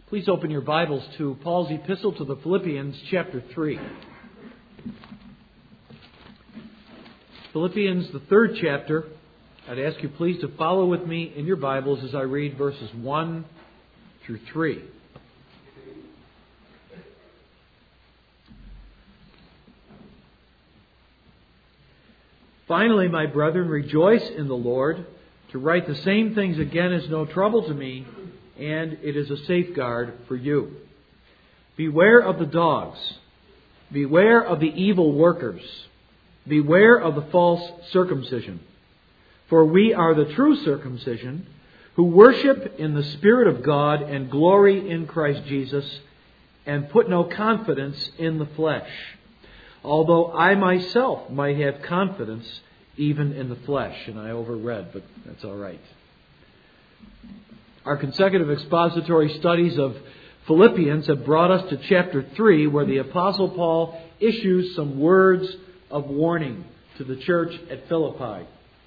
Please open your Bibles to Paul's epistle to the Philippians, chapter 3. Philippians, the third chapter. I'd ask you please to follow with me in your Bibles as I read verses 1 through 3. Finally, my brethren, rejoice in the Lord. To write the same things again is no trouble to me, and it is a safeguard for you. Beware of the dogs. Beware of the evil workers. Beware of the false circumcision. For we are the true circumcision, who worship in the Spirit of God and glory in Christ Jesus, and put no confidence in the flesh. Although I myself might have confidence even in the flesh. And I overread, but that's all right. Our consecutive expository studies of Philippians have brought us to chapter 3, where the Apostle Paul issues some words of warning to the church at Philippi.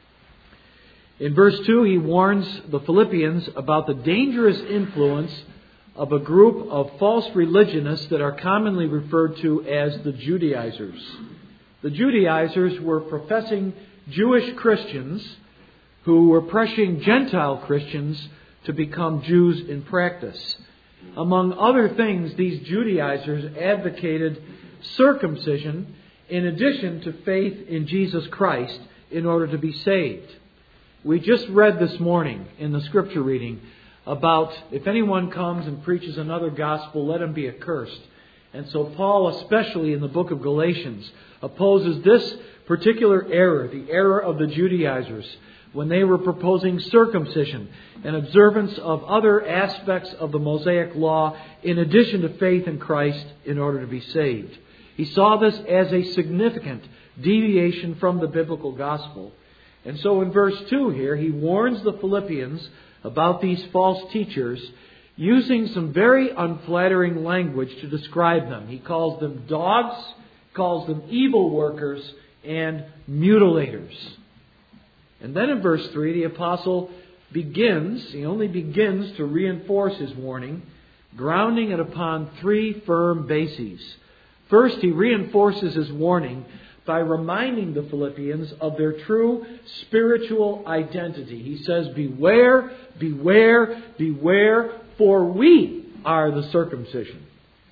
In verse 2, he warns the Philippians about the dangerous influence of a group of false religionists that are commonly referred to as the Judaizers. The Judaizers were professing Jewish Christians who were pressuring Gentile Christians to become Jews in practice. Among other things, these Judaizers advocated circumcision in addition to faith in Jesus Christ in order to be saved. We just read this morning in the scripture reading about if anyone comes and preaches another gospel, let him be accursed. And so Paul, especially in the book of Galatians, opposes this particular error, the error of the Judaizers, when they were proposing circumcision and observance of other aspects of the Mosaic law in addition to faith in Christ in order to be saved. He saw this as a significant deviation from the biblical gospel. And so in verse 2 here, he warns the Philippians about these false teachers using some very unflattering language to describe them. He calls them dogs, calls them evil workers, and mutilators. And then in verse 3, the apostle only begins to reinforce his warning, grounding it upon three firm bases. First, he reinforces his warning by reminding the Philippians of their true spiritual identity. He says, beware, beware, beware, for we are the circumcision.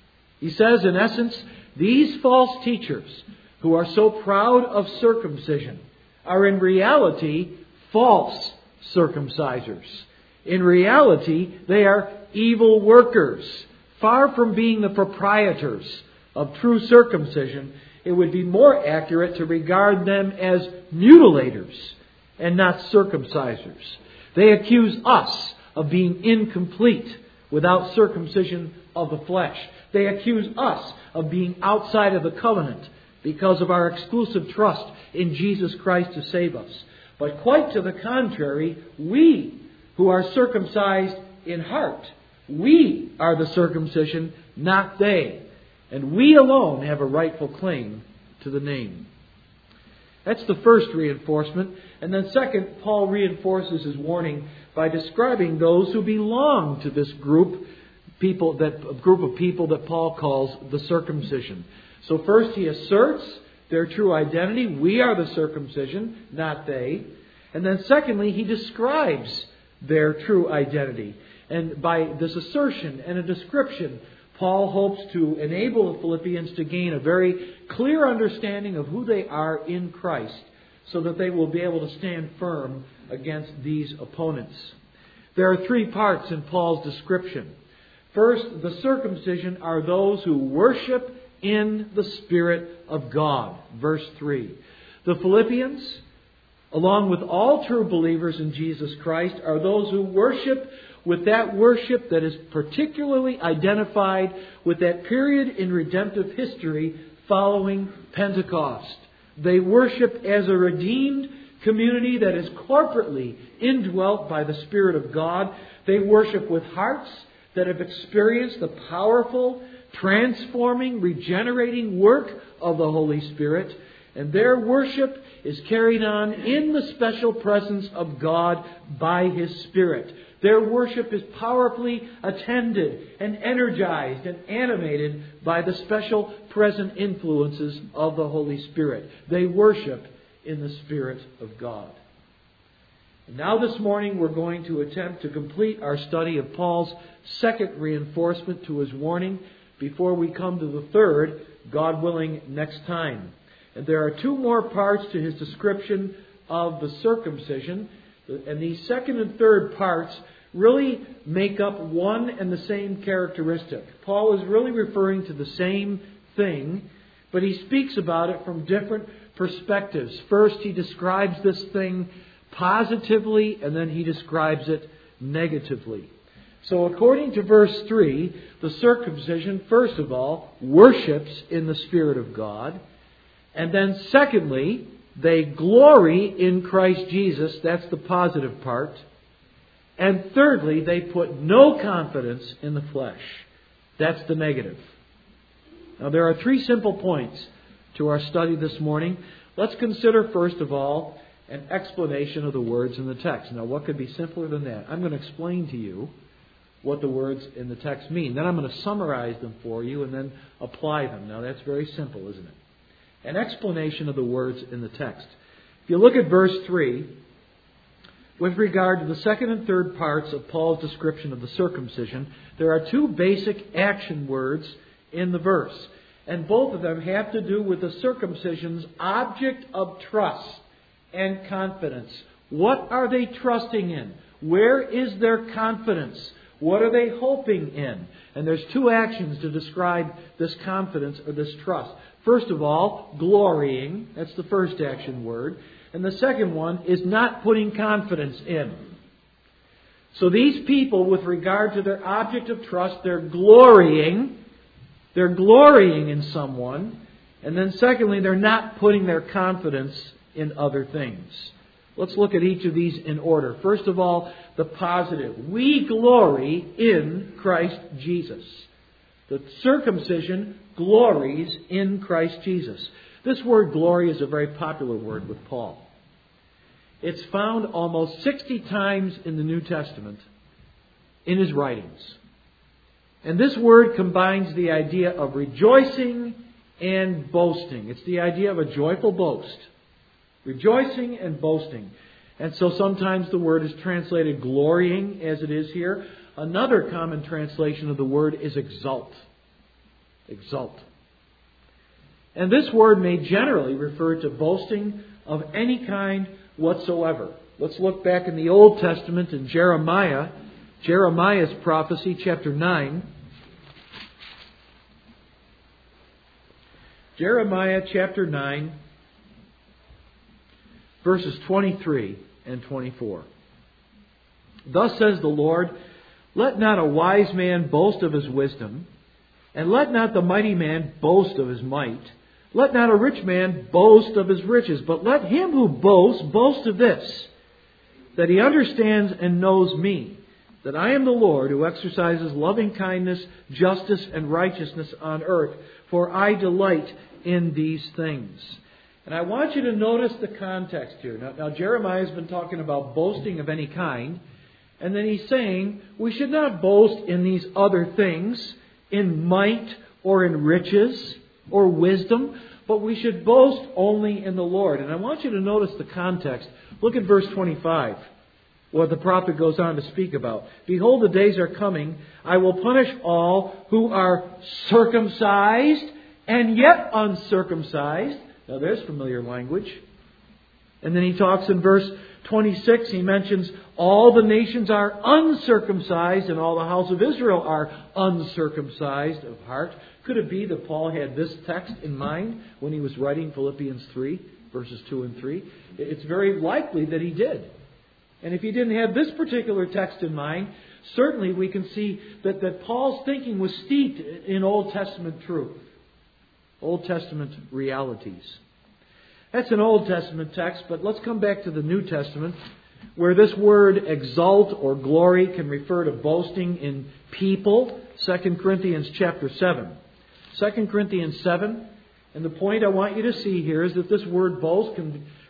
He says, in essence, these false teachers who are so proud of circumcision are in reality false circumcisers. In reality, they are evil workers. Far from being the proprietors of true circumcision, it would be more accurate to regard them as mutilators and not circumcisers. They accuse us of being incomplete without circumcision of the flesh. They accuse us of being outside of the covenant because of our exclusive trust in Jesus Christ to save us. But quite to the contrary, we who are circumcised in heart, we are the circumcision, not they. And we alone have a rightful claim to the name. That's the first reinforcement. And then second, Paul reinforces his warning by describing those who belong to this group of people that Paul calls the circumcision. So first he asserts their true identity. We are the circumcision, not they. And then secondly, he describes their true identity. And by this assertion and a description, Paul hopes to enable the Philippians to gain a very clear understanding of who they are in Christ, so that they will be able to stand firm against these opponents. There are three parts in Paul's description. First, the circumcision are those who worship in the Spirit of God. Verse 3. The Philippians, along with all true believers in Jesus Christ, are those who worship with that worship that is particularly identified with that period in redemptive history following Pentecost. They worship as a redeemed community that is corporately indwelt by the Spirit of God. They worship with hearts that have experienced the powerful, transforming, regenerating work of the Holy Spirit. And their worship is carried on in the special presence of God by His Spirit. Their worship is powerfully attended and energized and animated by the special present influences of the Holy Spirit. They worship in the Spirit of God. And now this morning we're going to attempt to complete our study of Paul's second reinforcement to his warning before we come to the third, God willing, next time. And there are two more parts to his description of the circumcision. And these second and third parts really make up one and the same characteristic. Paul is really referring to the same thing, but he speaks about it from different perspectives. First, he describes this thing positively, and then he describes it negatively. So according to verse 3, the circumcision, first of all, worships in the Spirit of God. And then secondly, they glory in Christ Jesus. That's the positive part. And thirdly, they put no confidence in the flesh. That's the negative. Now there are three simple points to our study this morning. Let's consider first of all an explanation of the words in the text. Now what could be simpler than that? I'm going to explain to you what the words in the text mean. Then I'm going to summarize them for you and then apply them. Now that's very simple, isn't it? An explanation of the words in the text. If you look at verse 3, with regard to the second and third parts of Paul's description of the circumcision, there are two basic action words in the verse. And both of them have to do with the circumcision's object of trust and confidence. What are they trusting in? Where is their confidence? What are they hoping in? And there's two actions to describe this confidence or this trust. First of all, glorying. That's the first action word. And the second one is not putting confidence in. So these people, with regard to their object of trust, they're glorying. They're glorying in someone. And then secondly, they're not putting their confidence in other things. Let's look at each of these in order. First of all, the positive. We glory in Christ Jesus. The circumcision glories in Christ Jesus. This word glory is a very popular word with Paul. It's found almost 60 times in the New Testament in his writings. And this word combines the idea of rejoicing and boasting. It's the idea of a joyful boast. Rejoicing and boasting. And so sometimes the word is translated glorying, as it is here. Another common translation of the word is exult. Exult. And this word may generally refer to boasting of any kind whatsoever. Let's look back in the Old Testament in Jeremiah. Jeremiah's prophecy, chapter 9. Jeremiah chapter 9, verses 23 and 24. Thus says the Lord, let not a wise man boast of his wisdom, and let not the mighty man boast of his might. Let not a rich man boast of his riches, but let him who boasts boast of this, that he understands and knows me, that I am the Lord who exercises loving kindness, justice, and righteousness on earth, for I delight in these things. And I want you to notice the context here. Now Jeremiah has been talking about boasting of any kind, and then he's saying we should not boast in these other things, in might or in riches or wisdom, but we should boast only in the Lord. And I want you to notice the context. Look at verse 25, what the prophet goes on to speak about. Behold, the days are coming, I will punish all who are circumcised and yet uncircumcised. Now there's familiar language. And then he talks in verse 26, he mentions all the nations are uncircumcised and all the house of Israel are uncircumcised of heart. Could it be that Paul had this text in mind when he was writing Philippians 3, verses 2 and 3? It's very likely that he did. And if he didn't have this particular text in mind, certainly we can see that Paul's thinking was steeped in Old Testament truth. Old Testament realities. That's an Old Testament text, but let's come back to the New Testament, where this word exalt or glory can refer to boasting in people. 2 Corinthians chapter 7. 2 Corinthians 7, and the point I want you to see here is that this word boast can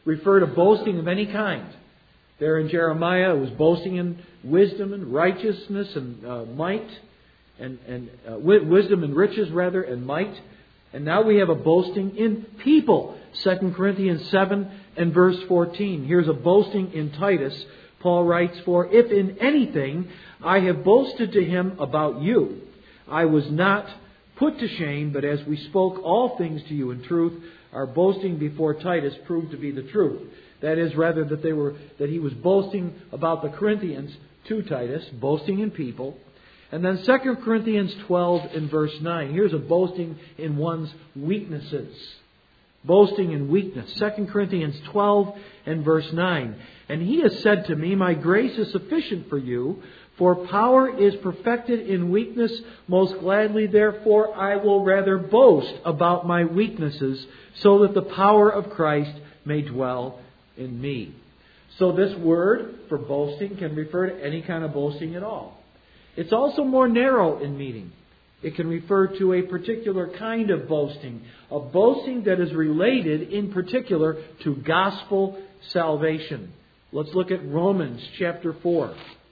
refer to boasting of any kind. There in Jeremiah, it was boasting in wisdom and righteousness and might, and wisdom and riches rather, and might. And now we have a boasting in people. 2 Corinthians 7 and verse 14. Here's a boasting in Titus. Paul writes, "For if in anything I have boasted to him about you, I was not put to shame, but as we spoke all things to you in truth, our boasting before Titus proved to be the truth." That is, rather, that he was boasting about the Corinthians to Titus, boasting in people. And then 2 Corinthians 12 and verse 9. Here's a boasting in one's weaknesses. Boasting in weakness. 2 Corinthians 12 and verse 9. "And he has said to me, my grace is sufficient for you, for power is perfected in weakness. Most gladly, therefore, I will rather boast about my weaknesses, so that the power of Christ may dwell in me." So this word for boasting can refer to any kind of boasting at all. It's also more narrow in meaning. It can refer to a particular kind of boasting, a boasting that is related in particular to gospel salvation. Let's look at Romans chapter 4.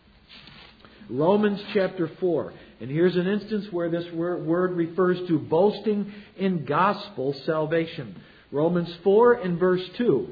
Romans chapter 4. And here's an instance where this word refers to boasting in gospel salvation. Romans 4 and verse 2.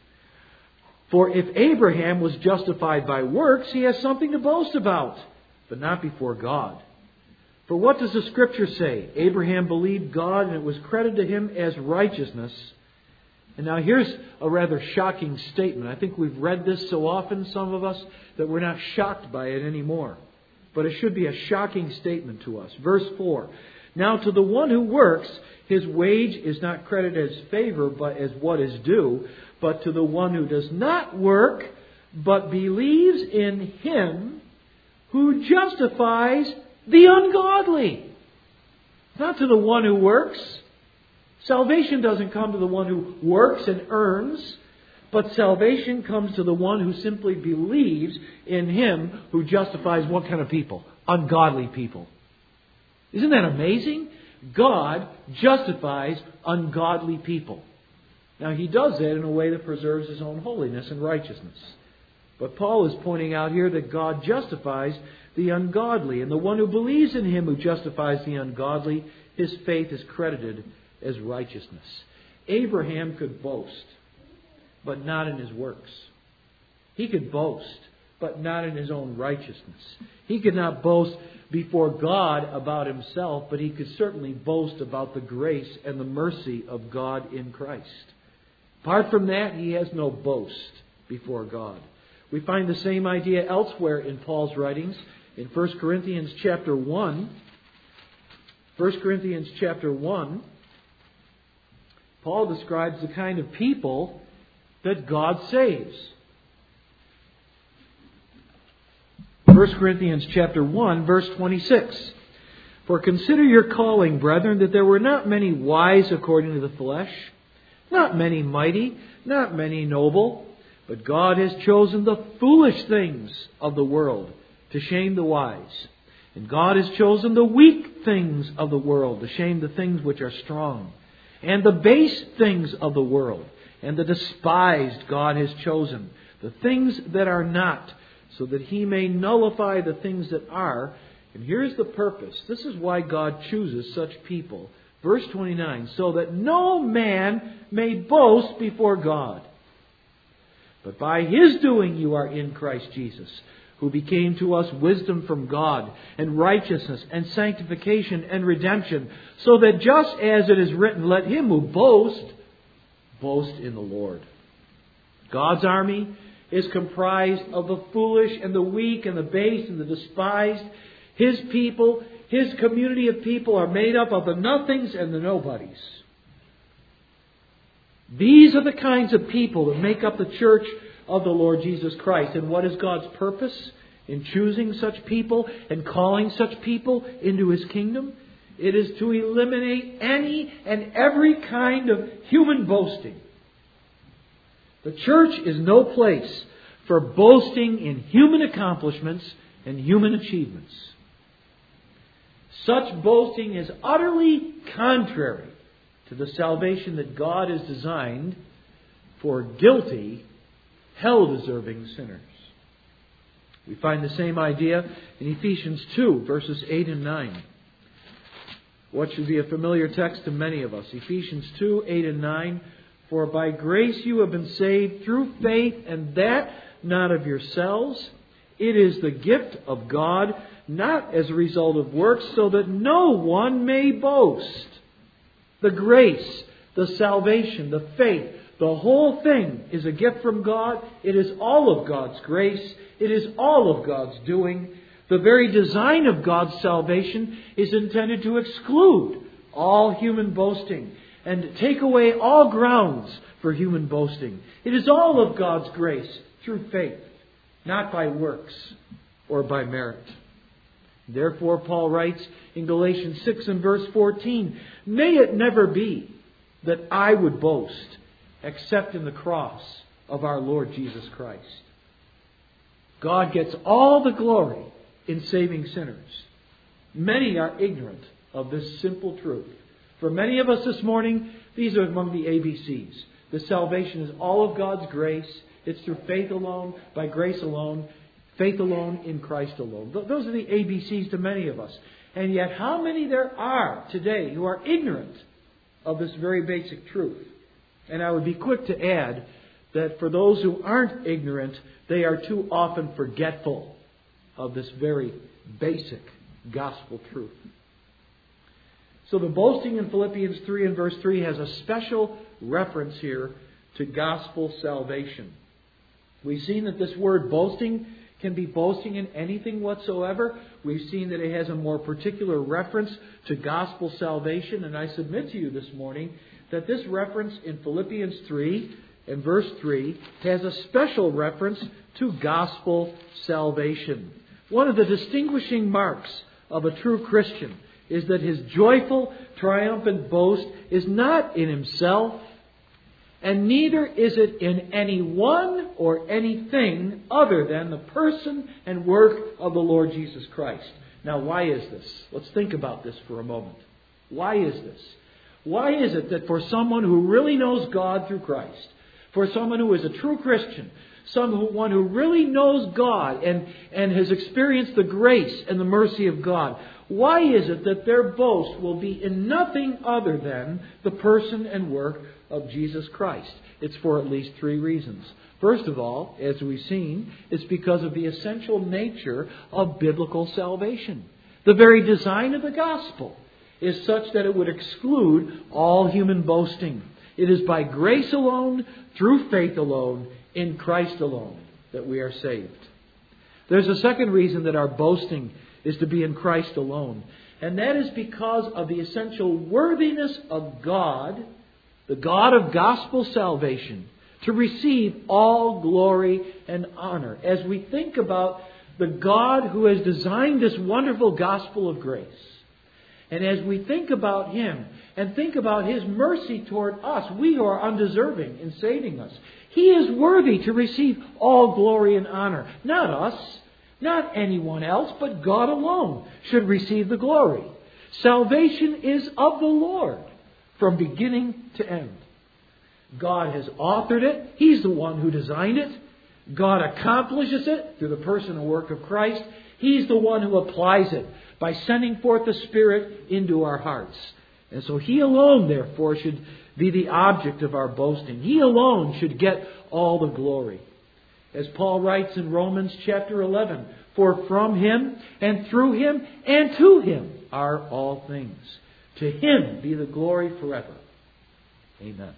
"For if Abraham was justified by works, he has something to boast about, but not before God. For what does the Scripture say? Abraham believed God, and it was credited to him as righteousness." And now here's a rather shocking statement. I think we've read this so often, some of us, that we're not shocked by it anymore. But it should be a shocking statement to us. Verse 4. "Now to the one who works, his wage is not credited as favor, but as what is due. But to the one who does not work, but believes in Him who justifies the ungodly." Not to the one who works. Salvation doesn't come to the one who works and earns, but salvation comes to the one who simply believes in Him who justifies what kind of people? Ungodly people. Isn't that amazing? God justifies ungodly people. Now, He does that in a way that preserves His own holiness and righteousness. But Paul is pointing out here that God justifies the ungodly. And the one who believes in Him who justifies the ungodly, his faith is credited as righteousness. Abraham could boast, but not in his works. He could boast, but not in his own righteousness. He could not boast before God about himself, but he could certainly boast about the grace and the mercy of God in Christ. Apart from that, he has no boast before God. We find the same idea elsewhere in Paul's writings. In 1 Corinthians chapter 1, 1 Corinthians chapter 1, Paul describes the kind of people that God saves. 1 Corinthians chapter 1, verse 26. "For consider your calling, brethren, that there were not many wise according to the flesh, not many mighty, not many noble, but God has chosen the foolish things of the world to shame the wise. And God has chosen the weak things of the world to shame the things which are strong. And the base things of the world and the despised God has chosen, the things that are not, so that He may nullify the things that are." And here's the purpose. This is why God chooses such people. Verse 29, "So that no man may boast before God. But by His doing you are in Christ Jesus, who became to us wisdom from God, and righteousness, and sanctification, and redemption, so that just as it is written, let him who boasts, boast in the Lord." God's army is comprised of the foolish and the weak and the base and the despised. His people, His community of people are made up of the nothings and the nobodies. These are the kinds of people that make up the church of the Lord Jesus Christ. And what is God's purpose in choosing such people and calling such people into His kingdom? It is to eliminate any and every kind of human boasting. The church is no place for boasting in human accomplishments and human achievements. Such boasting is utterly contrary to the salvation that God has designed for guilty, hell-deserving sinners. We find the same idea in Ephesians 2, verses 8 and 9. What should be a familiar text to many of us. Ephesians 2, 8 and 9. For by grace you have been saved through faith, and that not of yourselves. It is the gift of God, not as a result of works, so that no one may boast. The grace, the salvation, the faith, the whole thing is a gift from God. It is all of God's grace. It is all of God's doing. The very design of God's salvation is intended to exclude all human boasting and take away all grounds for human boasting. It is all of God's grace through faith, not by works or by merit. Therefore, Paul writes in Galatians 6 and verse 14, may it never be that I would boast except in the cross of our Lord Jesus Christ. God gets all the glory in saving sinners. Many are ignorant of this simple truth. For many of us this morning, these are among the ABCs. The salvation is all of God's grace. It's through faith alone, by grace alone, faith alone, in Christ alone. Those are the ABCs to many of us. And yet how many there are today who are ignorant of this very basic truth? And I would be quick to add that for those who aren't ignorant, they are too often forgetful of this very basic gospel truth. So the boasting in Philippians 3 and verse 3 has a special reference here to gospel salvation. We've seen that this word boasting can be boasting in anything whatsoever. We've seen that it has a more particular reference to gospel salvation. And I submit to you this morning that this reference in Philippians 3 and verse 3 has a special reference to gospel salvation. One of the distinguishing marks of a true Christian is that his joyful, triumphant boast is not in himself, and neither is it in anyone or anything other than the person and work of the Lord Jesus Christ. Now, why is this? Let's think about this for a moment. Why is this? Why is it that for someone who really knows God through Christ, for someone who is a true Christian, someone who really knows God and has experienced the grace and the mercy of God, why is it that their boast will be in nothing other than the person and work of Jesus Christ? It's for at least three reasons. First of all, as we've seen, it's because of the essential nature of biblical salvation. The very design of the gospel is such that it would exclude all human boasting. It is by grace alone, through faith alone, in Christ alone, that we are saved. There's a second reason that our boasting is to be in Christ alone. And that is because of the essential worthiness of God, the God of gospel salvation, to receive all glory and honor. As we think about the God who has designed this wonderful gospel of grace, and as we think about Him and think about His mercy toward us, we who are undeserving in saving us, He is worthy to receive all glory and honor. Not us, not anyone else, but God alone should receive the glory. Salvation is of the Lord from beginning to end. God has authored it. He's the one who designed it. God accomplishes it through the person and work of Christ. He's the one who applies it by sending forth the Spirit into our hearts. And so He alone, therefore, should be the object of our boasting. He alone should get all the glory. As Paul writes in Romans chapter 11, for from Him and through Him and to Him are all things. To Him be the glory forever. Amen.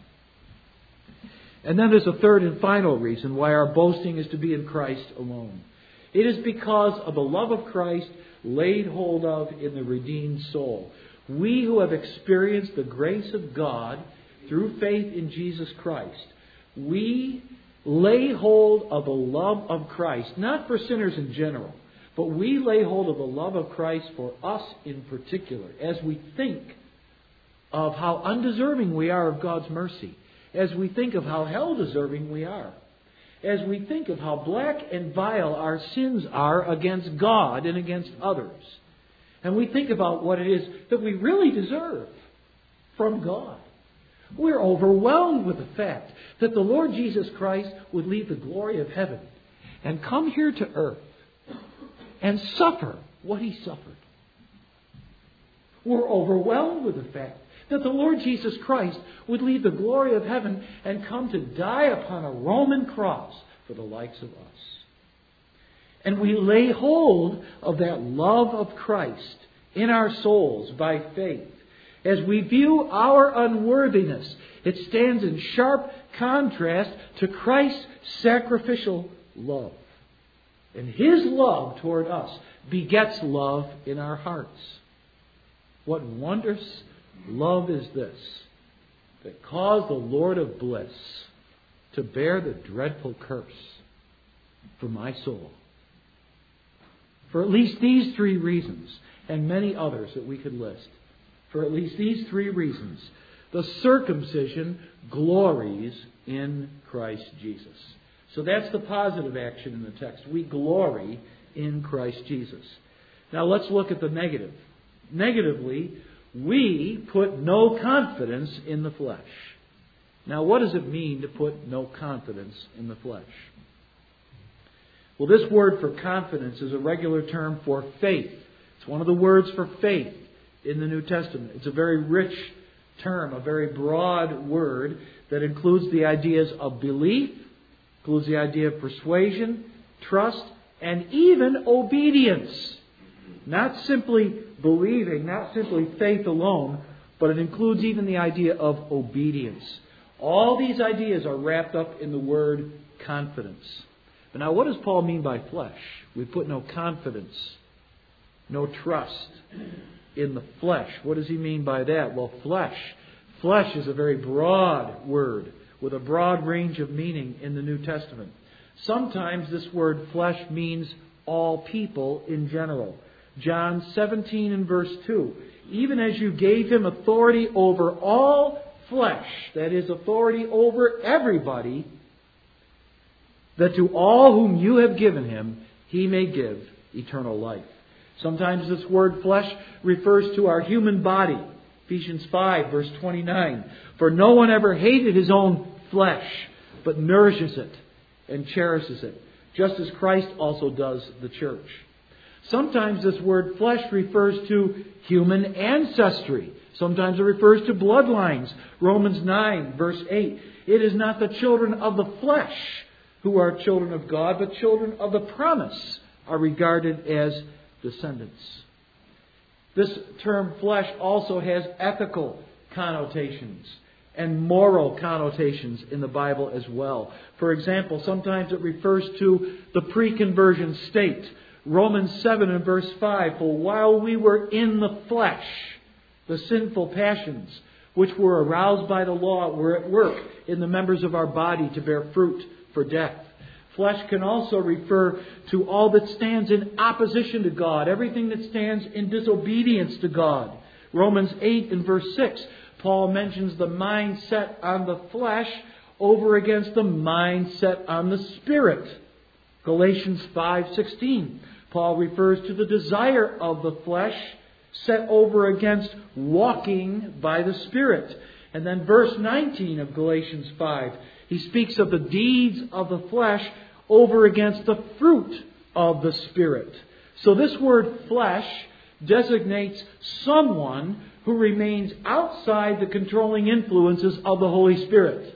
And then there's a third and final reason why our boasting is to be in Christ alone. It is because of the love of Christ laid hold of in the redeemed soul. We who have experienced the grace of God through faith in Jesus Christ, we lay hold of the love of Christ, not for sinners in general, but we lay hold of the love of Christ for us in particular, as we think of how undeserving we are of God's mercy, as we think of how hell-deserving we are, as we think of how black and vile our sins are against God and against others, and we think about what it is that we really deserve from God. We're overwhelmed with the fact that the Lord Jesus Christ would leave the glory of heaven and come here to earth and suffer what He suffered. We're overwhelmed with the fact that the Lord Jesus Christ would leave the glory of heaven and come to die upon a Roman cross for the likes of us. And we lay hold of that love of Christ in our souls by faith. As we view our unworthiness, it stands in sharp contrast to Christ's sacrificial love. And His love toward us begets love in our hearts. What wondrous love is this that caused the Lord of bliss to bear the dreadful curse for my soul? For at least these three reasons, and many others that we could list, for at least these three reasons, the circumcision glories in Christ Jesus. So that's the positive action in the text. We glory in Christ Jesus. Now let's look at the negative. Negatively, we put no confidence in the flesh. Now what does it mean to put no confidence in the flesh? Well, this word for confidence is a regular term for faith. It's one of the words for faith in the New Testament. It's a very rich term, a very broad word that includes the ideas of belief, includes the idea of persuasion, trust, and even obedience. Not simply believing, not simply faith alone, but it includes even the idea of obedience. All these ideas are wrapped up in the word confidence. But now what does Paul mean by flesh? We put no confidence, no trust in the flesh. What does he mean by that? Well, flesh. Flesh is a very broad word with a broad range of meaning in the New Testament. Sometimes this word flesh means all people in general. John 17 and verse 2. Even as you gave Him authority over all flesh, that is, authority over everybody, that to all whom you have given Him, He may give eternal life. Sometimes this word flesh refers to our human body. Ephesians 5 verse 29. For no one ever hated his own flesh, but nourishes it and cherishes it, just as Christ also does the church. Sometimes this word flesh refers to human ancestry. Sometimes it refers to bloodlines. Romans 9 verse 8. It is not the children of the flesh who are children of God, but children of the promise are regarded as descendants. This term flesh also has ethical connotations and moral connotations in the Bible as well. For example, sometimes it refers to the pre-conversion state. Romans 7 and verse 5, for while we were in the flesh, the sinful passions which were aroused by the law were at work in the members of our body to bear fruit for death. Flesh can also refer to all that stands in opposition to God, everything that stands in disobedience to God. Romans 8 and verse 6, Paul mentions the mind set on the flesh over against the mind set on the Spirit. Galatians 5:16, Paul refers to the desire of the flesh set over against walking by the Spirit. And then verse 19 of Galatians 5, he speaks of the deeds of the flesh over against the fruit of the Spirit. So this word flesh designates someone who remains outside the controlling influences of the Holy Spirit.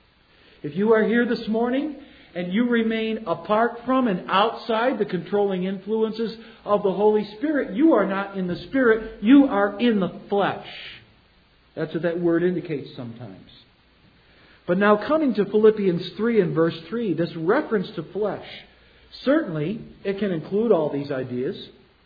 If you are here this morning and you remain apart from and outside the controlling influences of the Holy Spirit, you are not in the Spirit, you are in the flesh. That's what that word indicates sometimes. But now coming to Philippians 3 and verse 3, this reference to flesh, certainly it can include all these ideas.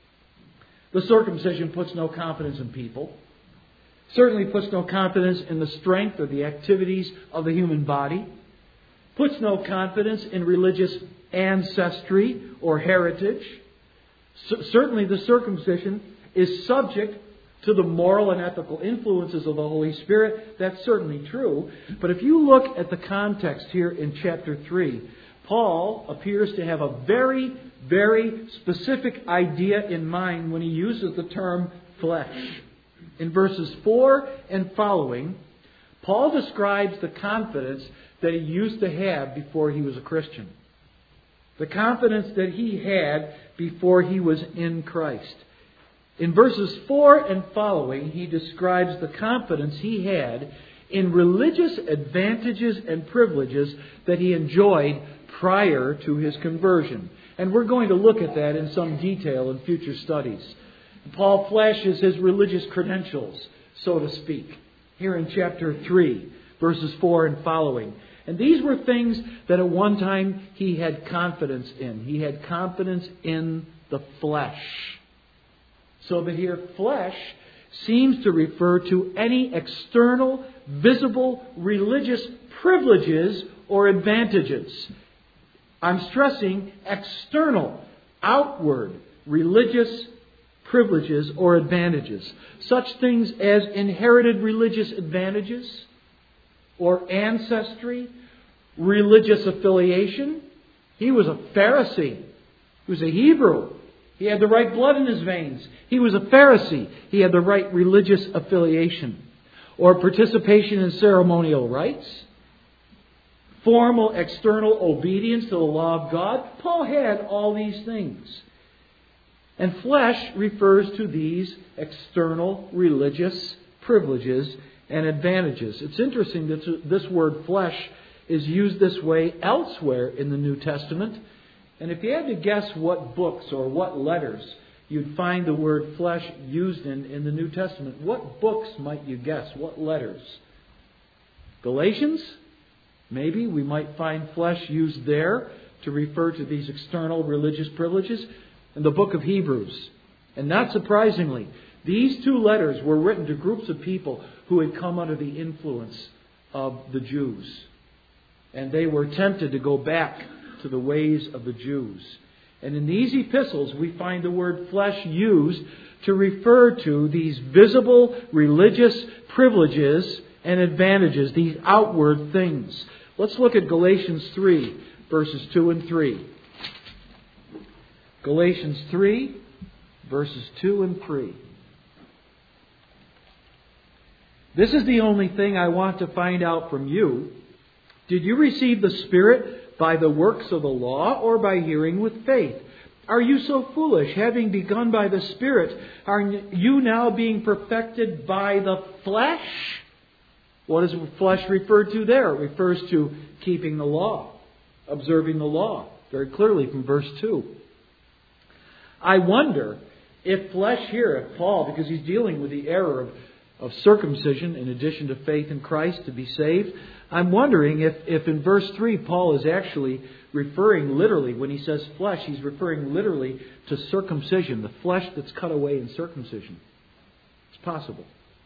The circumcision puts no confidence in people. Certainly puts no confidence in the strength or the activities of the human body. Puts no confidence in religious ancestry or heritage. Certainly the circumcision is subject to the moral and ethical influences of the Holy Spirit. That's certainly true. But if you look at the context here in chapter 3, Paul appears to have a very, very specific idea in mind when he uses the term flesh. In verses 4 and following, Paul describes the confidence that he used to have before he was a Christian. The confidence that he had before he was in Christ. In verses 4 and following, he describes the confidence he had in religious advantages and privileges that he enjoyed prior to his conversion. And we're going to look at that in some detail in future studies. Paul flashes his religious credentials, so to speak, here in chapter 3, verses 4 and following. And these were things that at one time he had confidence in. He had confidence in the flesh. So that here, flesh seems to refer to any external, visible, religious privileges or advantages. I'm stressing external, outward, religious privileges or advantages. Such things as inherited religious advantages or ancestry, religious affiliation. He was a Pharisee. He was a Hebrew. He had the right blood in his veins. He was a Pharisee. He had the right religious affiliation. Or participation in ceremonial rites. Formal external obedience to the law of God. Paul had all these things. And flesh refers to these external religious privileges and advantages. It's interesting that this word flesh is used this way elsewhere in the New Testament. And if you had to guess what books or what letters you'd find the word flesh used in the New Testament, what books might you guess? What letters? Galatians? Maybe we might find flesh used there to refer to these external religious privileges. In the book of Hebrews. And not surprisingly, these two letters were written to groups of people who had come under the influence of the Jews. And they were tempted to go back to the ways of the Jews. And in these epistles, we find the word flesh used to refer to these visible religious privileges and advantages, these outward things. Let's look at Galatians 3, verses 2 and 3. Galatians 3, verses 2 and 3. This is the only thing I want to find out from you. Did you receive the Spirit by the works of the law or by hearing with faith? Are you so foolish? Having begun by the Spirit, are you now being perfected by the flesh? What is flesh referred to there? It refers to keeping the law, observing the law, very clearly from verse 2. I wonder if flesh here, if Paul, because he's dealing with the error of circumcision in addition to faith in Christ to be saved, I'm wondering if in verse 3 Paul is actually referring literally, when he says flesh, he's referring literally to circumcision, the flesh that's cut away in circumcision. It's possible.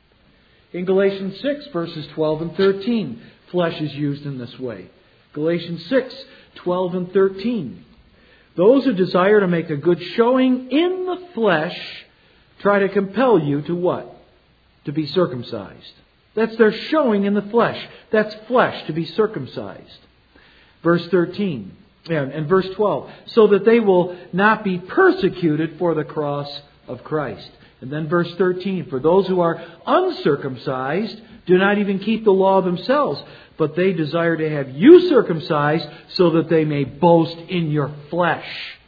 In Galatians 6, verses 12 and 13, flesh is used in this way. Galatians 6, 12 and 13. Those who desire to make a good showing in the flesh try to compel you to what? To be circumcised. That's their showing in the flesh. That's flesh, to be circumcised. Verse 13 and verse 12. So that they will not be persecuted for the cross of Christ. And then verse 13. For those who are uncircumcised do not even keep the law themselves, but they desire to have you circumcised so that they may boast in your flesh.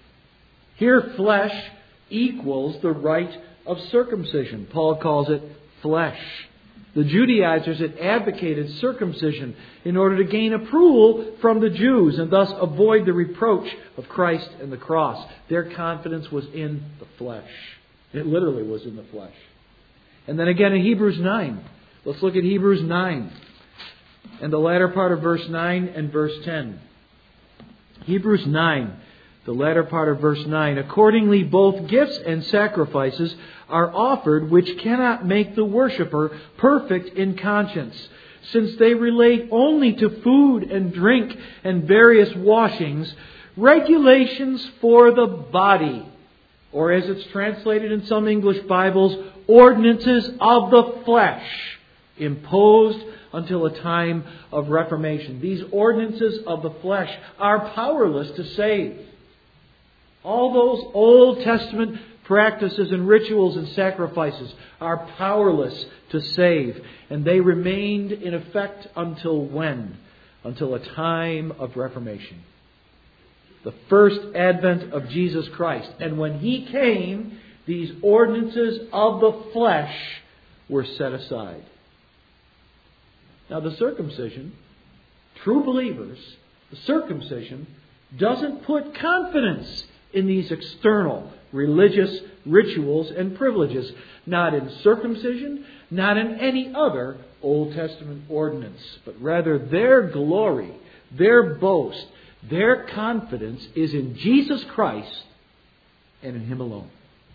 Here, flesh equals the rite of circumcision. Paul calls it flesh. The Judaizers had advocated circumcision in order to gain approval from the Jews and thus avoid the reproach of Christ and the cross. Their confidence was in the flesh. It literally was in the flesh. And then again in Hebrews 9. Let's look at Hebrews 9 and the latter part of verse 9 and verse 10. Hebrews 9, the latter part of verse 9. Accordingly, both gifts and sacrifices are offered which cannot make the worshipper perfect in conscience, since they relate only to food and drink and various washings, regulations for the body, or as it's translated in some English Bibles, ordinances of the flesh, imposed until a time of reformation. These ordinances of the flesh are powerless to save. All those Old Testament practices and rituals and sacrifices are powerless to save. And they remained in effect until when? Until a time of Reformation. The first advent of Jesus Christ. And when He came, these ordinances of the flesh were set aside. Now the circumcision, true believers, the circumcision doesn't put confidence in these external religious rituals and privileges. Not in circumcision, not in any other Old Testament ordinance. But rather their glory, their boast, their confidence is in Jesus Christ and in Him alone.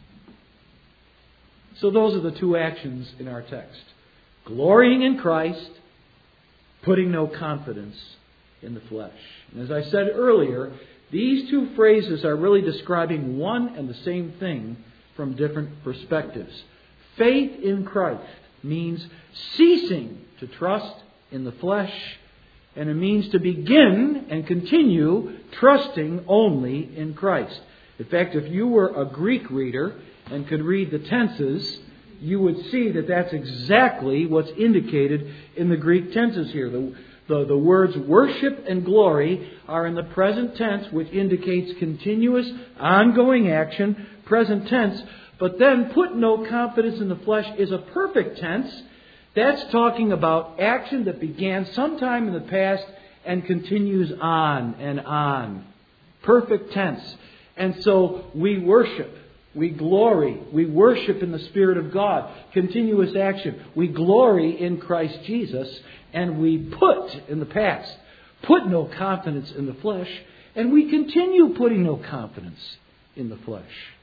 So those are the two actions in our text. Glorying in Christ, putting no confidence in the flesh. And as I said earlier, these two phrases are really describing one and the same thing from different perspectives. Faith in Christ means ceasing to trust in the flesh, and it means to begin and continue trusting only in Christ. In fact, if you were a Greek reader and could read the tenses, you would see that that's exactly what's indicated in the Greek tenses here. The words worship and glory are in the present tense, which indicates continuous, ongoing action, present tense. But then put no confidence in the flesh is a perfect tense. That's talking about action that began sometime in the past and continues on and on. Perfect tense. And so we worship. We glory. We worship in the Spirit of God. Continuous action. We glory in Christ Jesus. And we put, in the past, put no confidence in the flesh. And we continue putting no confidence in the flesh.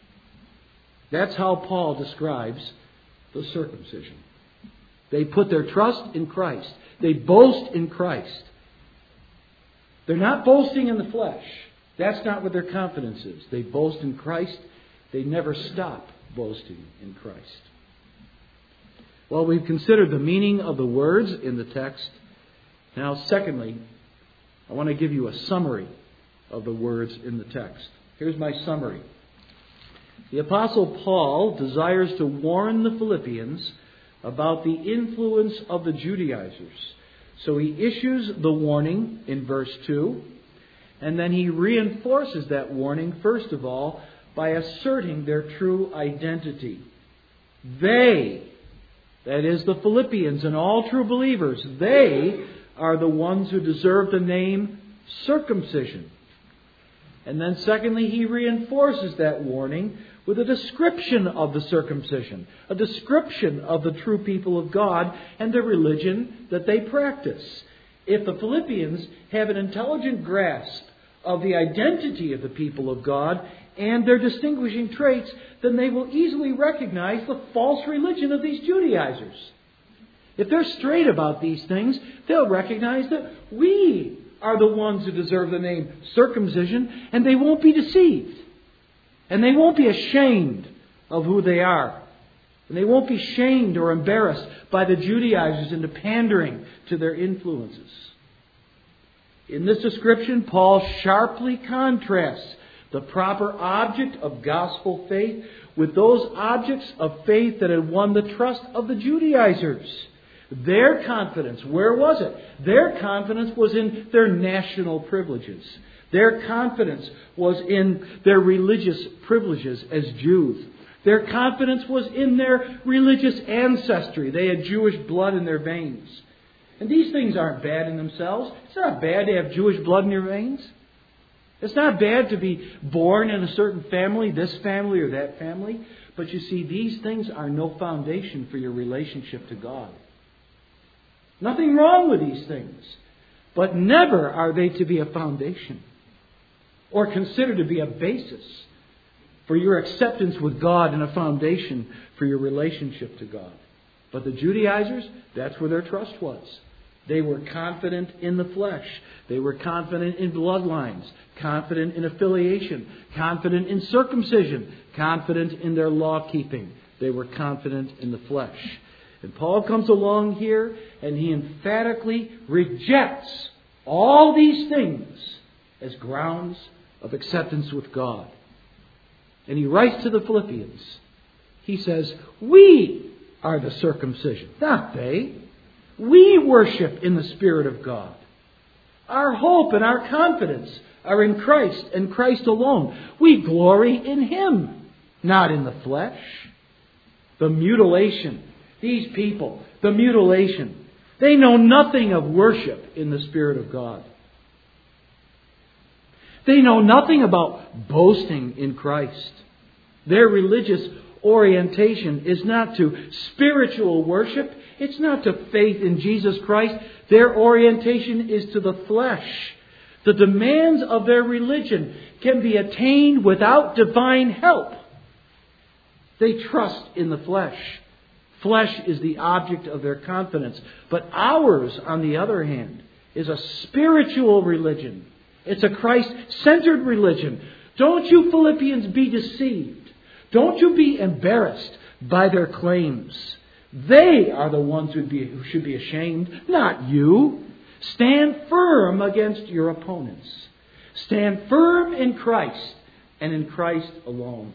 That's how Paul describes the circumcision. They put their trust in Christ. They boast in Christ. They're not boasting in the flesh. That's not what their confidence is. They boast in Christ. They never stop boasting in Christ. Well, we've considered the meaning of the words in the text. Now, secondly, I want to give you a summary of the words in the text. Here's my summary. The Apostle Paul desires to warn the Philippians about the influence of the Judaizers. So he issues the warning in verse 2, and then he reinforces that warning, first of all, by asserting their true identity. They, that is the Philippians and all true believers, they are the ones who deserve the name circumcision. And then secondly, he reinforces that warning with a description of the circumcision, a description of the true people of God and the religion that they practice. If the Philippians have an intelligent grasp of the identity of the people of God and their distinguishing traits, then they will easily recognize the false religion of these Judaizers. If they're straight about these things, they'll recognize that we are the ones who deserve the name circumcision, and they won't be deceived. And they won't be ashamed of who they are. And they won't be shamed or embarrassed by the Judaizers into pandering to their influences. In this description, Paul sharply contrasts the proper object of gospel faith with those objects of faith that had won the trust of the Judaizers. Their confidence, where was it? Their confidence was in their national privileges. Their confidence was in their religious privileges as Jews. Their confidence was in their religious ancestry. They had Jewish blood in their veins. And these things aren't bad in themselves. It's not bad to have Jewish blood in your veins. It's not bad to be born in a certain family, this family or that family. But you see, these things are no foundation for your relationship to God. Nothing wrong with these things. But never are they to be a foundation or considered to be a basis for your acceptance with God and a foundation for your relationship to God. But the Judaizers, that's where their trust was. They were confident in the flesh. They were confident in bloodlines, confident in affiliation, confident in circumcision, confident in their law keeping. They were confident in the flesh. And Paul comes along here and he emphatically rejects all these things as grounds of acceptance with God. And he writes to the Philippians. He says, we are the circumcision, not they. We worship in the Spirit of God. Our hope and our confidence are in Christ and Christ alone. We glory in Him, not in the flesh. The mutilation. These people, the mutilation. They know nothing of worship in the Spirit of God. They know nothing about boasting in Christ. Their religious orientation is not to spiritual worship. It's not to faith in Jesus Christ. Their orientation is to the flesh. The demands of their religion can be attained without divine help. They trust in the flesh. Flesh is the object of their confidence. But ours, on the other hand, is a spiritual religion. It's a Christ-centered religion. Don't you Philippians be deceived. Don't you be embarrassed by their claims. They are the ones who should be ashamed, not you. Stand firm against your opponents. Stand firm in Christ and in Christ alone.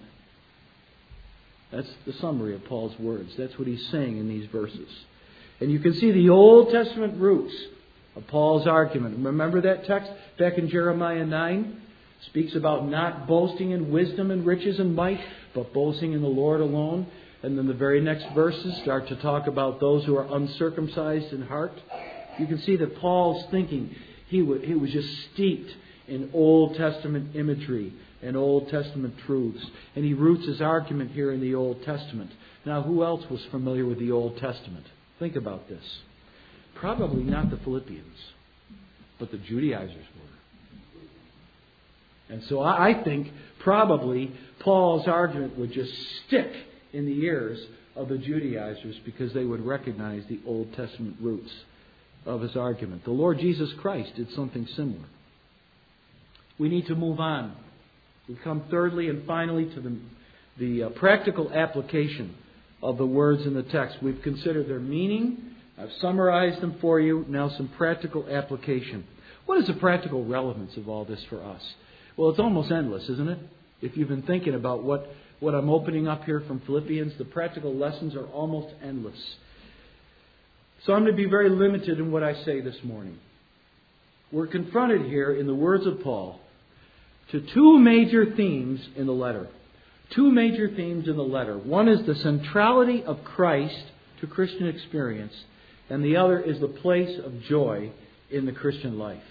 That's the summary of Paul's words. That's what he's saying in these verses. And you can see the Old Testament roots of Paul's argument. Remember that text back in Jeremiah 9? Speaks about not boasting in wisdom and riches and might, but boasting in the Lord alone. And then the very next verses start to talk about those who are uncircumcised in heart. You can see that Paul's thinking, he was just steeped in Old Testament imagery and Old Testament truths. And he roots his argument here in the Old Testament. Now, who else was familiar with the Old Testament? Think about this. Probably not the Philippians, but the Judaizers were. And so I think probably Paul's argument would just stick in the ears of the Judaizers because they would recognize the Old Testament roots of his argument. The Lord Jesus Christ did something similar. We need to move on. We come thirdly and finally to the practical application of the words in the text. We've considered their meaning. I've summarized them for you. Now some practical application. What is the practical relevance of all this for us? Well, it's almost endless, isn't it? If you've been thinking about what I'm opening up here from Philippians, the practical lessons are almost endless. So I'm going to be very limited in what I say this morning. We're confronted here in the words of Paul to two major themes in the letter. Two major themes in the letter. One is the centrality of Christ to Christian experience, and the other is the place of joy in the Christian life.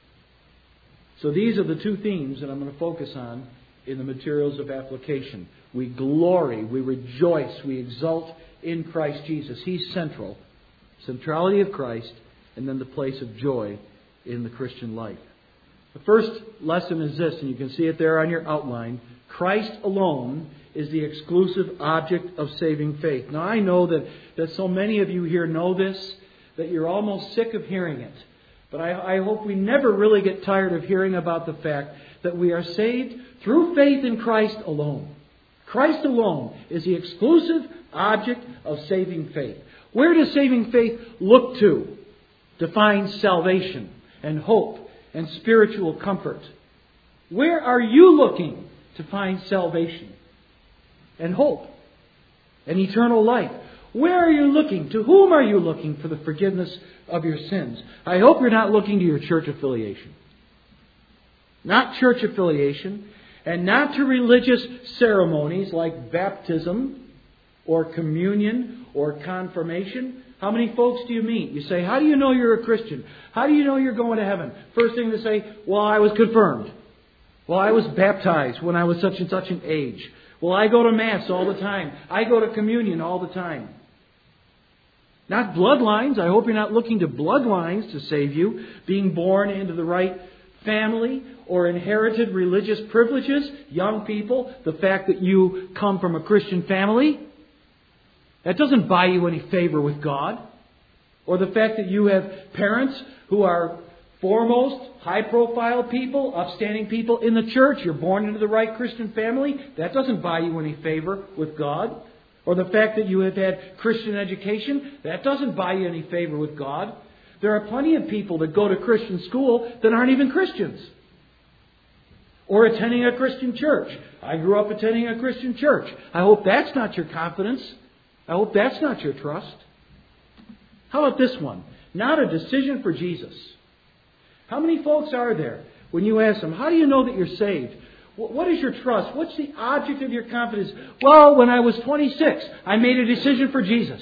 So these are the two themes that I'm going to focus on in the materials of application. We glory, we rejoice, we exult in Christ Jesus. He's central. Centrality of Christ, and then the place of joy in the Christian life. The first lesson is this, and you can see it there on your outline. Christ alone is the exclusive object of saving faith. Now I know that so many of you here know this, that you're almost sick of hearing it. But I hope we never really get tired of hearing about the fact that we are saved through faith in Christ alone. Christ alone is the exclusive object of saving faith. Where does saving faith look to find salvation and hope and spiritual comfort? Where are you looking to find salvation and hope and eternal life? Where are you looking? To whom are you looking for the forgiveness of your sins? I hope you're not looking to your church affiliation. Not church affiliation, and not to religious ceremonies like baptism or communion or confirmation. How many folks do you meet? You say, how do you know you're a Christian? How do you know you're going to heaven? First thing they say, well, I was confirmed. Well, I was baptized when I was such and such an age. Well, I go to Mass all the time. I go to communion all the time. Not bloodlines. I hope you're not looking to bloodlines to save you. Being born into the right family or inherited religious privileges. Young people, the fact that you come from a Christian family, that doesn't buy you any favor with God. Or the fact that you have parents who are foremost, high-profile people, upstanding people in the church. You're born into the right Christian family. That doesn't buy you any favor with God. Or the fact that you have had Christian education. That doesn't buy you any favor with God. There are plenty of people that go to Christian school that aren't even Christians. Or attending a Christian church. I grew up attending a Christian church. I hope that's not your confidence. I hope that's not your trust. How about this one? Not a decision for Jesus. How many folks are there when you ask them, how do you know that you're saved? What is your trust? What's the object of your confidence? Well, when I was 26, I made a decision for Jesus.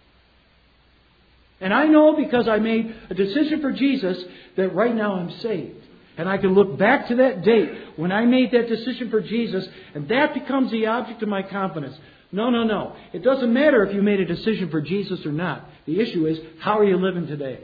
And I know because I made a decision for Jesus that right now I'm saved. And I can look back to that date when I made that decision for Jesus, and that becomes the object of my confidence. No. It doesn't matter if you made a decision for Jesus or not. The issue is, how are you living today?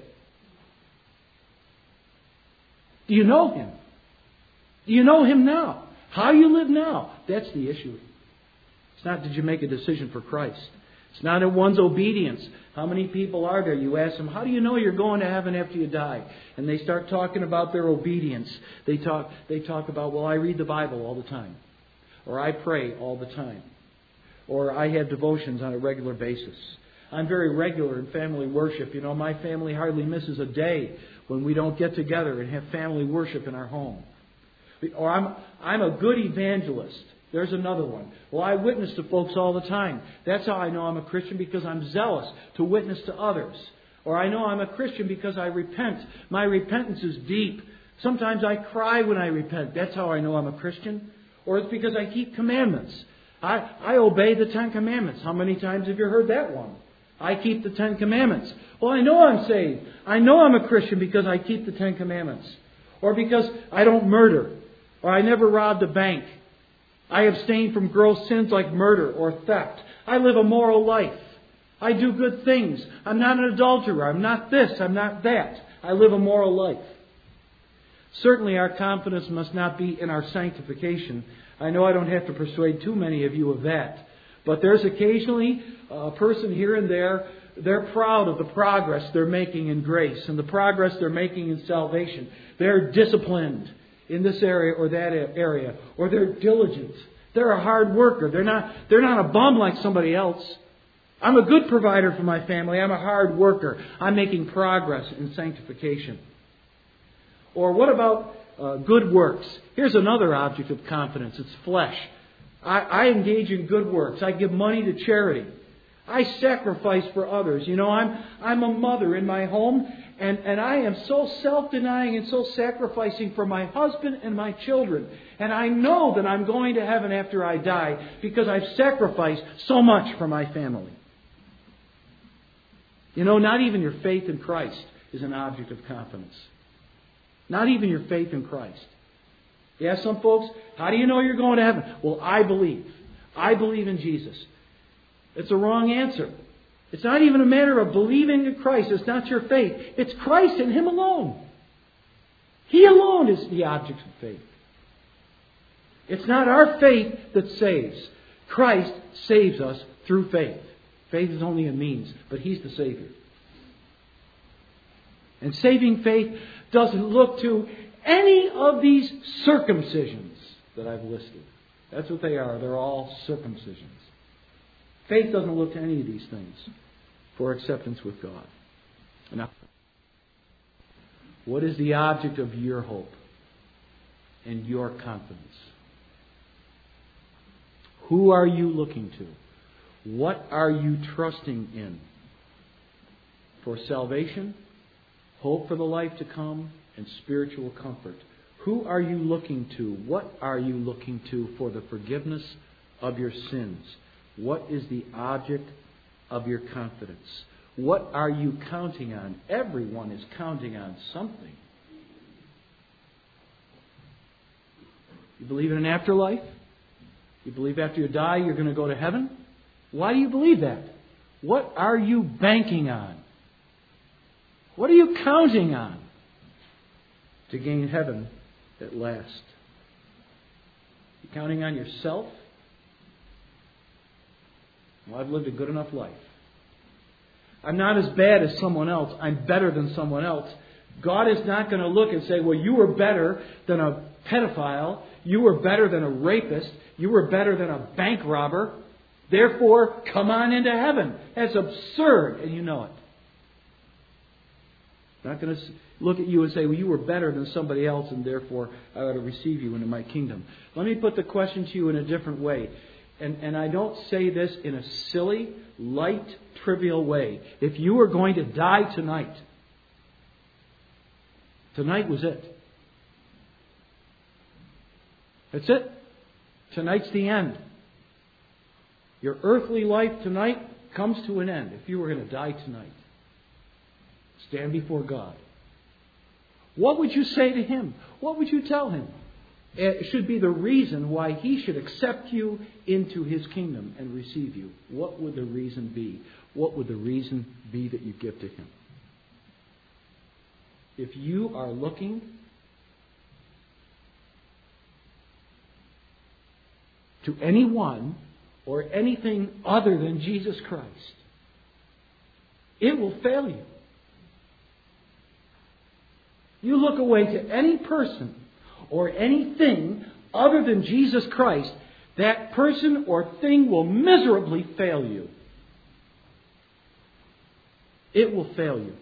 Do you know Him? Do you know Him now? How you live now? That's the issue. It's not did you make a decision for Christ. It's not in one's obedience. How many people are there? You ask them, how do you know you're going to heaven after you die? And they start talking about their obedience. They talk about, well, I read the Bible all the time. Or I pray all the time. Or I have devotions on a regular basis. I'm very regular in family worship. You know, my family hardly misses a day when we don't get together and have family worship in our home. Or I'm a good evangelist. There's another one. Well, I witness to folks all the time. That's how I know I'm a Christian, because I'm zealous to witness to others. Or I know I'm a Christian because I repent. My repentance is deep. Sometimes I cry when I repent. That's how I know I'm a Christian. Or it's because I keep commandments. I obey the 10 Commandments. How many times have you heard that one? I keep the 10 Commandments. Well, I know I'm saved. I know I'm a Christian because I keep the 10 Commandments. Or because I don't murder. Or I never robbed a bank. I abstain from gross sins like murder or theft. I live a moral life. I do good things. I'm not an adulterer. I'm not this. I'm not that. I live a moral life. Certainly our confidence must not be in our sanctification. I know I don't have to persuade too many of you of that. But there's occasionally a person here and there, they're proud of the progress they're making in grace and the progress they're making in salvation. They're disciplined in this area or that area. Or they're diligent. They're a hard worker. They're not a bum like somebody else. I'm a good provider for my family. I'm a hard worker. I'm making progress in sanctification. Or what about good works? Here's another object of confidence. It's flesh. I engage in good works. I give money to charity. I sacrifice for others. You know, I'm a mother in my home, and I am so self-denying and so sacrificing for my husband and my children. And I know that I'm going to heaven after I die because I've sacrificed so much for my family. You know, not even your faith in Christ is an object of confidence. Not even your faith in Christ. You ask some folks, how do you know you're going to heaven? Well, I believe. I believe in Jesus. It's a wrong answer. It's not even a matter of believing in Christ. It's not your faith. It's Christ and Him alone. He alone is the object of faith. It's not our faith that saves. Christ saves us through faith. Faith is only a means, but He's the Savior. And saving faith doesn't look to any of these circumcisions that I've listed. That's what they are. They're all circumcisions. Faith doesn't look to any of these things for acceptance with God. Now, what is the object of your hope and your confidence? Who are you looking to? What are you trusting in? For salvation, hope for the life to come, and spiritual comfort. Who are you looking to? What are you looking to for the forgiveness of your sins? What is the object of your confidence? What are you counting on? Everyone is counting on something. You believe in an afterlife? You believe after you die you're going to go to heaven? Why do you believe that? What are you banking on? What are you counting on to gain heaven at last? You counting on yourself? Well, I've lived a good enough life. I'm not as bad as someone else. I'm better than someone else. God is not going to look and say, well, you were better than a pedophile. You were better than a rapist. You were better than a bank robber. Therefore, come on into heaven. That's absurd, and you know it. I'm not going to look at you and say, well, you were better than somebody else and therefore I ought to receive you into my kingdom. Let me put the question to you in a different way. And I don't say this in a silly, light, trivial way. If you were going to die tonight, tonight was it. That's it. Tonight's the end. Your earthly life tonight comes to an end. If you were going to die tonight, stand before God. What would you say to Him? What would you tell Him? It should be the reason why He should accept you into His kingdom and receive you. What would the reason be? What would the reason be that you give to Him? If you are looking to anyone or anything other than Jesus Christ, it will fail you. You look away to any person or anything other than Jesus Christ, that person or thing will miserably fail you. It will fail you.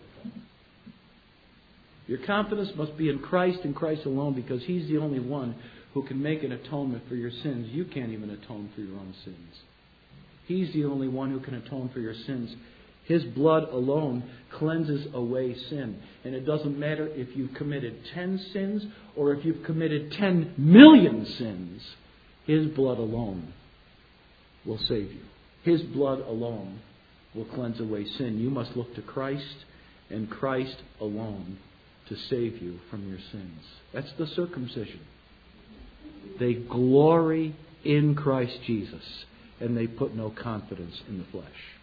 Your confidence must be in Christ and Christ alone, because He's the only one who can make an atonement for your sins. You can't even atone for your own sins. He's the only one who can atone for your sins. His blood alone cleanses away sin. And it doesn't matter if you've committed 10 sins or if you've committed 10 million sins. His blood alone will save you. His blood alone will cleanse away sin. You must look to Christ and Christ alone to save you from your sins. That's the circumcision. They glory in Christ Jesus, and they put no confidence in the flesh.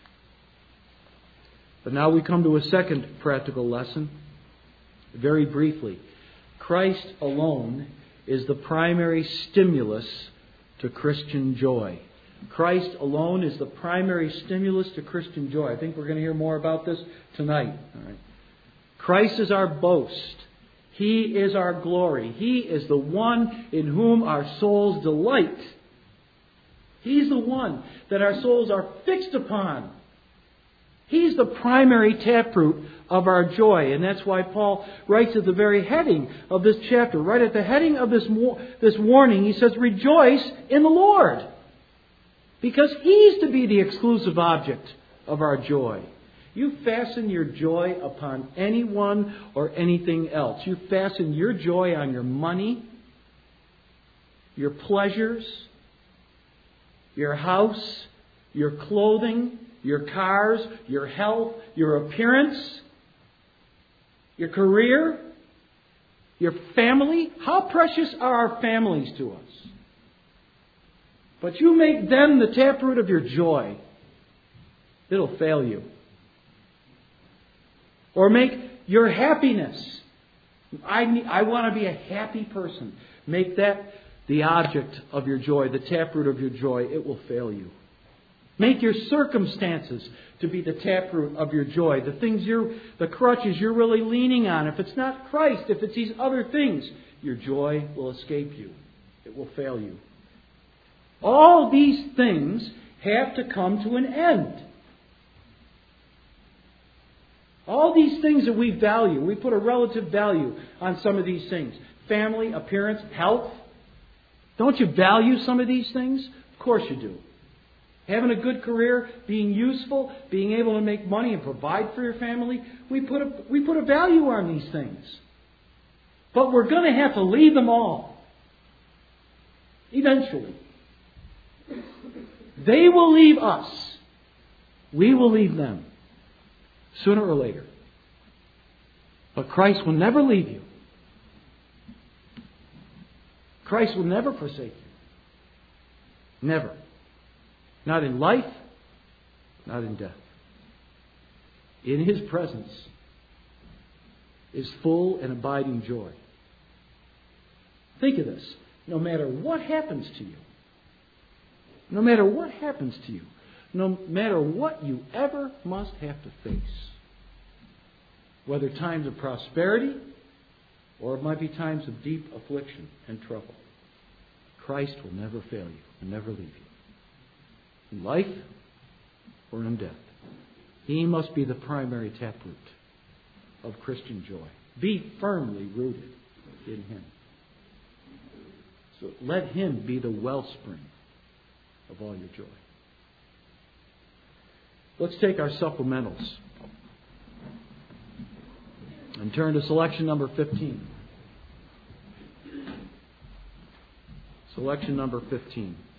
But now we come to a second practical lesson. Very briefly, Christ alone is the primary stimulus to Christian joy. Christ alone is the primary stimulus to Christian joy. I think we're going to hear more about this tonight. All right. Christ is our boast. He is our glory. He is the one in whom our souls delight. He's the one that our souls are fixed upon. He's the primary taproot of our joy. And that's why Paul writes at the very heading of this chapter, right at the heading of this warning, he says, rejoice in the Lord. Because He's to be the exclusive object of our joy. You fasten your joy upon anyone or anything else. You fasten your joy on your money, your pleasures, your house, your clothing, your cars, your health, your appearance, your career, your family. How precious are our families to us? But you make them the taproot of your joy, it'll fail you. Or make your happiness. I want to be a happy person. Make that the object of your joy, the taproot of your joy. It will fail you. Make your circumstances to be the taproot of your joy. The crutches you're really leaning on. If it's not Christ, if it's these other things, your joy will escape you. It will fail you. All these things have to come to an end. All these things that we value, we put a relative value on some of these things. Family, appearance, health. Don't you value some of these things? Of course you do. Having a good career, being useful, being able to make money and provide for your family, we put a value on these things. But we're going to have to leave them all. Eventually. They will leave us. We will leave them. Sooner or later. But Christ will never leave you. Christ will never forsake you. Never. Not in life, not in death. In His presence is full and abiding joy. Think of this. No matter what happens to you, no matter what happens to you, no matter what you ever must have to face, whether times of prosperity or it might be times of deep affliction and trouble, Christ will never fail you and never leave you. In life or in death. He must be the primary taproot of Christian joy. Be firmly rooted in Him. So let Him be the wellspring of all your joy. Let's take our supplementals and turn to selection number 15. Selection number 15.